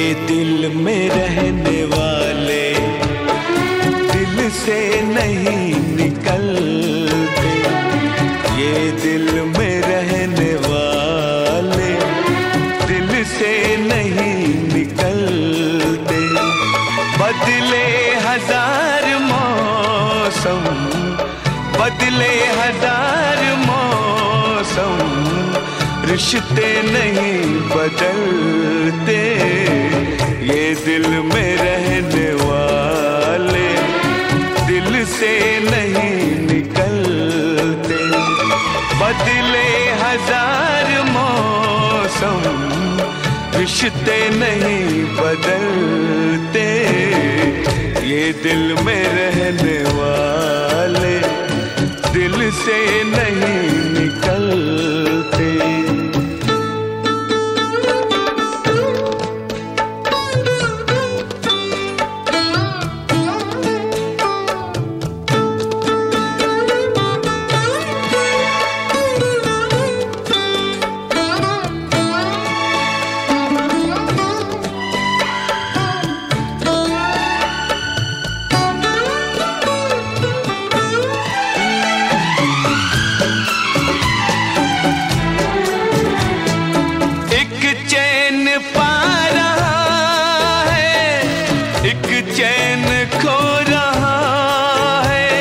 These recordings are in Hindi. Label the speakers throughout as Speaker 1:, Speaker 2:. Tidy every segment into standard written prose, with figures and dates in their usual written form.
Speaker 1: दिल में रहने वाले दिल से नहीं निकलते, ये दिल में रहने वाले दिल से नहीं निकलते। बदले हजार मौसम, बदले हजार मौसम, रिश्ते नहीं बदलते, ये दिल में रहने वाले दिल से नहीं निकलते। बदले हजार मौसम, रिश्ते नहीं बदलते, ये दिल में रहने वाले दिल से नहीं निकलते। चैन खो रहा है,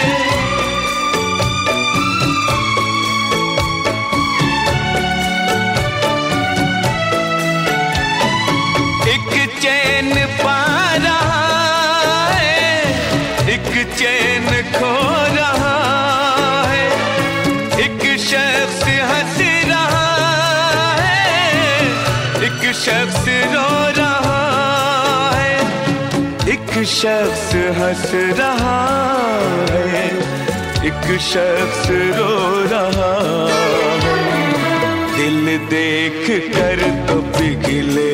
Speaker 1: एक चैन पा रहा है, एक चैन खो रहा है, एक शख्स हंस रहा है, एक शख्स रो रहा, एक शख्स हंस रहा है, एक शख्स रो रहा है। दिल देख कर तो पिघले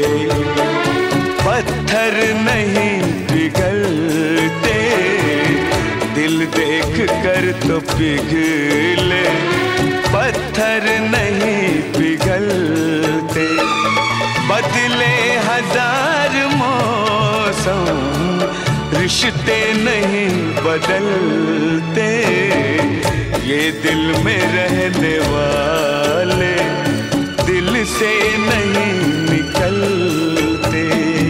Speaker 1: पत्थर नहीं पिघलते, दिल देख कर तो पिघले पत्थर नहीं पिघलते। बदले हजार मौसम, रिश्ते नहीं बदलते, ये दिल में रहने वाले दिल से नहीं निकलते।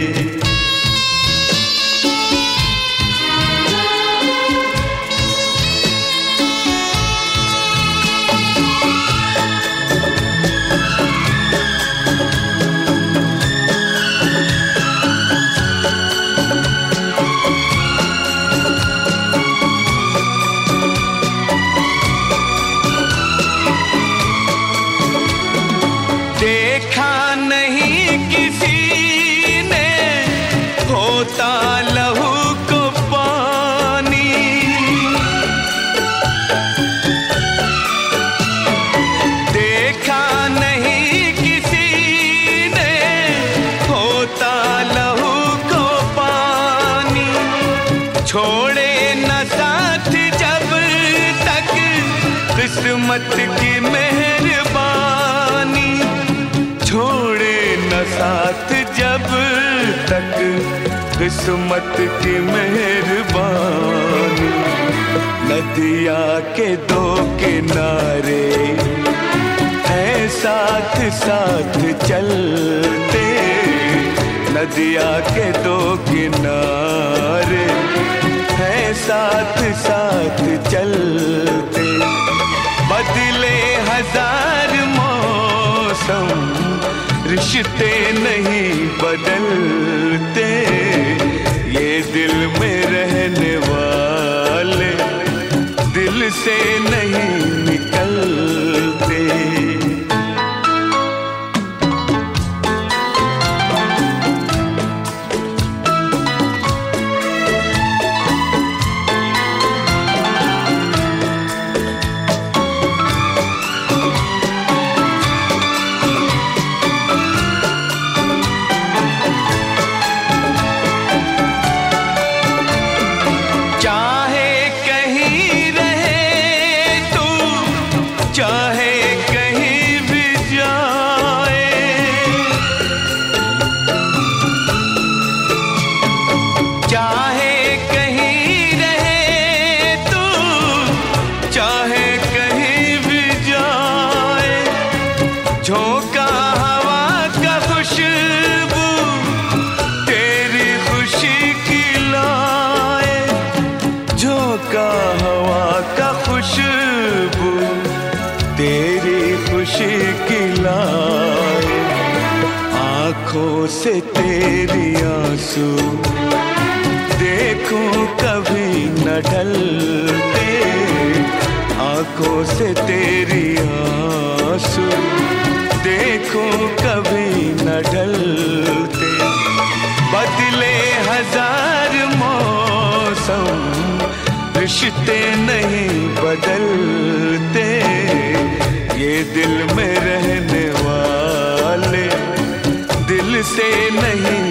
Speaker 1: देखा नहीं किसी ने होता लहू को पानी, देखा नहीं किसी ने होता लहू को पानी। छोड़े न साथ जब तक किस्मत की मेहरबानी, छोड़े न साथ जब तक किस्मत की मेहरबानी। नदिया के दो किनारे हैं साथ साथ चलते, नदिया के दो किनारे हैं साथ साथ चलते। बदले हजार मौसम, रिश्ते नहीं बदलते, ये दिल में रहने वाले दिल से नहीं निकलते। से तेरी आंसू देखूं कभी न ढलते, आंखों से तेरी आंसू देखूं कभी न ढलते। बदले हजार मौसम रिश्ते नहीं बदलते, ये दिल में रहने वाले दिल से नहीं